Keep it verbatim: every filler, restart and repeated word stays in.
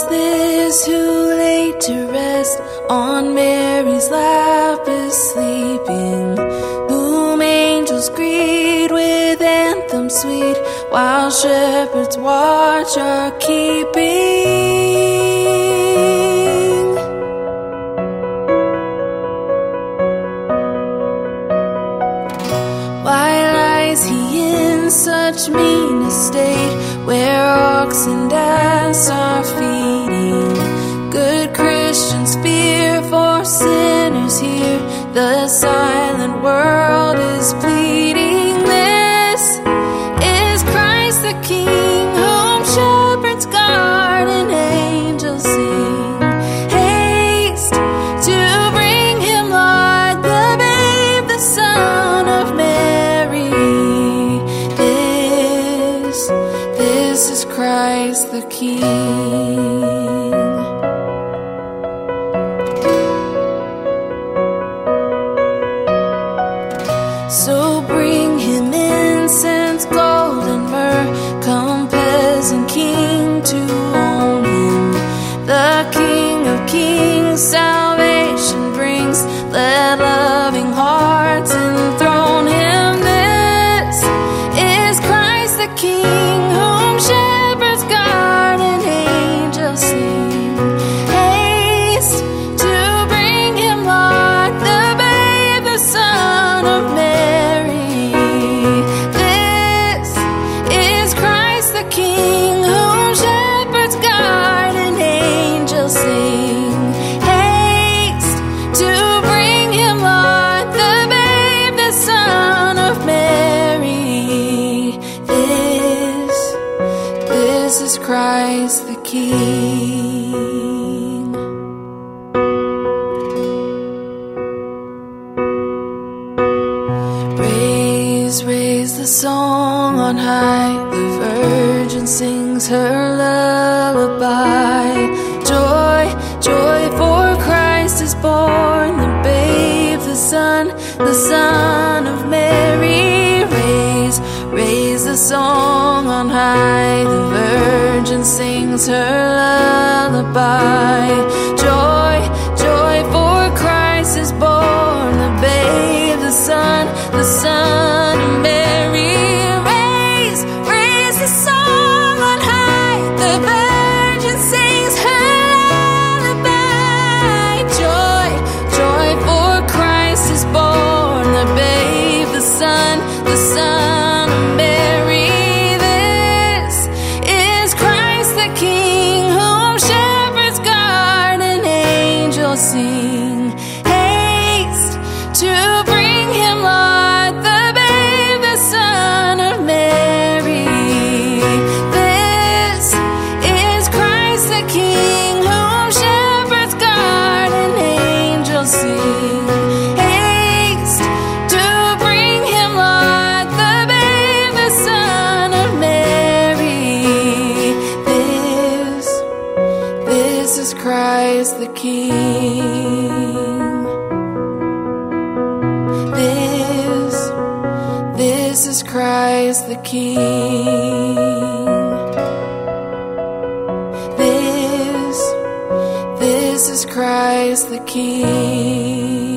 was this who laid to rest on Mary's lap is sleeping, whom angels greet with anthems sweet, while shepherds watch are keeping. Why lies he in such mean estate, where ox and ass are feeding? Good Christians fear, for sinners hear, the silent world is pleading. This is Christ the King, whom shepherds guard and angels sing. Haste to bring him, Lord, the babe, the Son of Mary. This, this is Christ the King. So bring him incense, gold, and myrrh. Come, peasant king, to own him. The King of kings salvation brings. Let loving hearts enthrone him. This is Christ the King, whom shepherds guard and angels sing. Haste to bring him, Lord, the babe, the Son of Mary. King, whom shepherds guard and angels sing. Haste to bring him, Lord, the babe, the Son of Mary. This, this is Christ the King. Raise, raise the song on high, the Virgin sings her lullaby. Joy, joy, for Christ is born, the babe, the Son, the Son of Mary. Raise, raise the song on high, the Virgin sings her lullaby. Joy, joy, for Christ is born, the babe, the Son, the Son of Mary. Raise, raise the song on high, the Virgin sings her lullaby. Joy, joy, for Christ is born, the babe, the Son, the Son of Mary. This is Christ the King, whom shepherds guard and angels sing. Haste to bring him, Lord, the babe, the Son of Mary. This is Christ the King, whom shepherds guard and angels sing. Haste to bring him, Lord, the babe, the Son of Mary. This, this is Christ the King. This, this is Christ the King. This, this is Christ the King.